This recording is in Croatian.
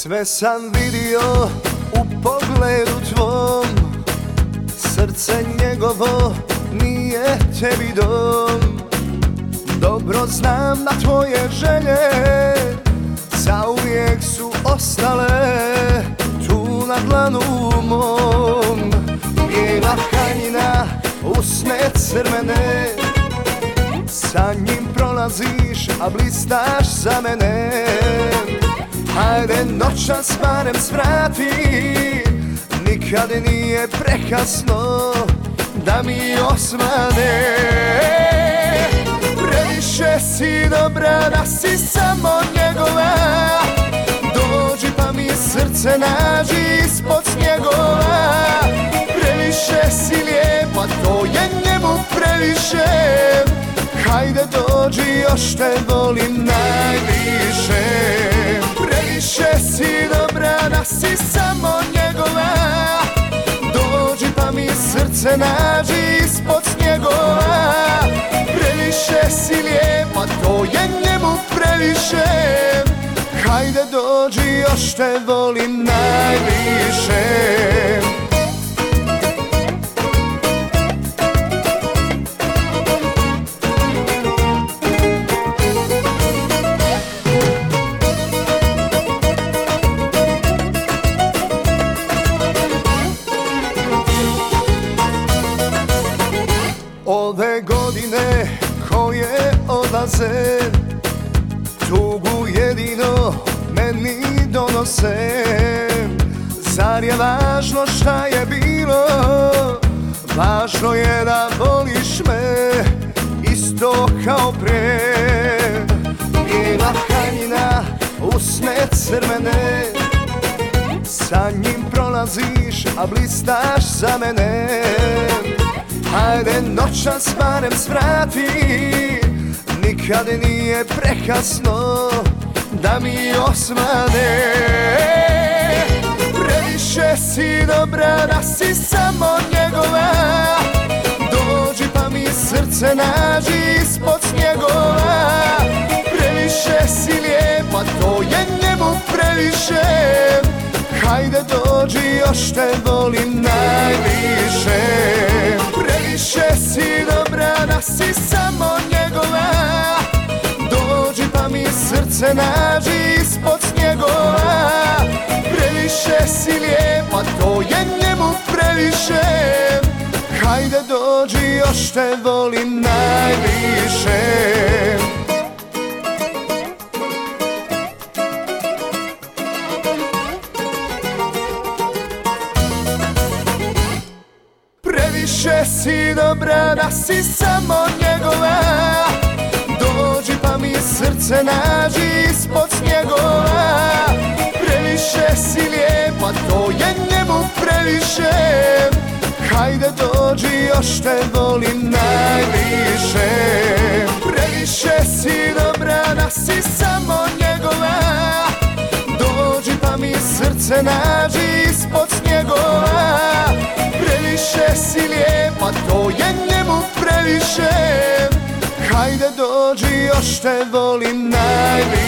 Sve sam vidio u pogledu tvom, srce njegovo nije tebi dom. Dobro znam da tvoje želje zauvijek su ostale tu na dlanu mom. Bijela haljina, usne crvene, sa njim prolaziš, a blistaš za mene. Hajde noćas barem svrati, nikad nije prekasno da mi osvane. Previše si dobra da si samo njegova, dođi pa mi srce nađi ispod snjegova. Previše si lijepa, to je njemu previše, hajde dođi još te volim najviše. Previše si dobra da si samo njegova, dođi pa mi srce nađi ispod snjegova. Previše si lijepa, to je njemu previše, hajde dođi još te volim najviše. Ove godine koje odlaze, tugu jedino meni donose. Zar je važno šta je bilo, važno je da voliš me isto kao pre. Bijela haljina, usne crvene, sa njim prolaziš, a blistaš za mene. Hajde noćas barem svrati, nikad nije prekasno da mi osvane. Previše si dobra da si samo njegova, dođi pa mi srce nađi ispod snjegova. Previše si lijepa, to je njemu previše, hajde dođi još te volim najviše. Previše si dobra da si samo njegova, dođi pa mi srce nađi ispod snjegova. Previše si lijepa, to je njemu previše, hajde dođi još te volim najviše. Previše si dobra da si samo njegova, dođi pa mi srce nađi ispod snjegova. Previše si lijepa, to je njemu previše, hajde dođi još te volim najviše. Previše si dobra da si samo njegova, dođi pa mi srce nađi ispod snjegova. Previše si lijepa, to je njemu previše, hajde dođi još te volim najviše.